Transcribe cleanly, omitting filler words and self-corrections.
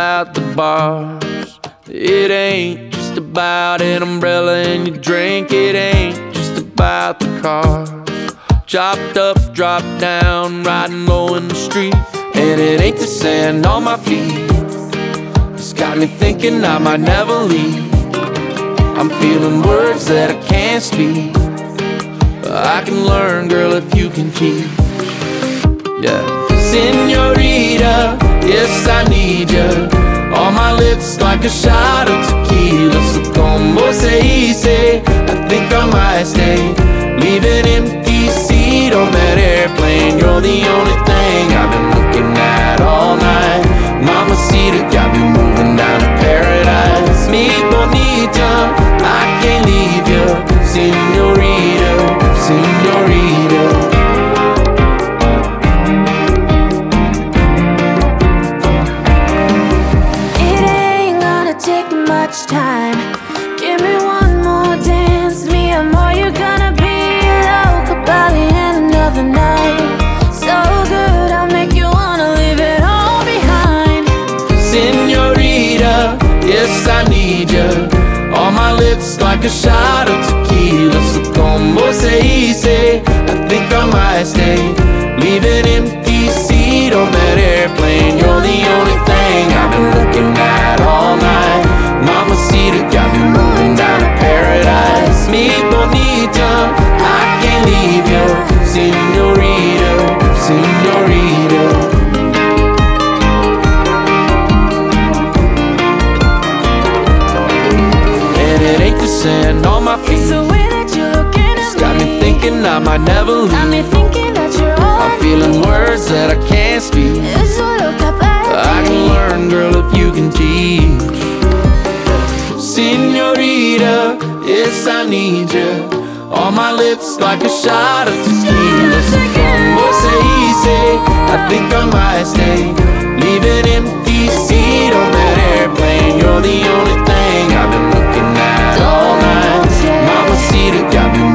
about the bars. It ain't just about an umbrella and your drink. It ain't just about the cars. Chopped up, dropped down, riding low in the street. And it ain't the sand on my feet. It's got me thinking I might never leave. I'm feeling words that I can't speak. I can learn, girl, if you can teach. Yeah. Señorita, yes, I need ya. On my lips like a shot of tequila. So como se dice, I think I might stay. Leave an empty seat on that airplane. You're the only thing I've been looking at all night. Mamacita got me moving down to paradise. Mi bonita, I can't leave you. Señorita, señorita. Time. Give me one more dance, me and more. You're gonna be local by the end of another night. So good, I'll make you wanna leave it all behind. Señorita, yes, I need ya. On my lips like a shot of tequila. So como se dice, I think I might stay. Leave an empty seat on that airplane. You're the only thing I've been looking at all night. Mamacita got me moving down to paradise. Mi bonita, I can't leave you. Señorita, señorita. And it ain't the sand on my feet. It's the way that you're looking at me. It's got me thinking I might never leave. Got me thinking that you're all I'm feeling words that I can't speak. Eso lo capaz. I can learn, girl, if you can teach. Señorita, yes, I need ya. On my lips like a shot of tequila. So como se dice, I think I might stay. Leave an empty seat on that airplane. You're the only thing I've been looking at all night. Mamacita got me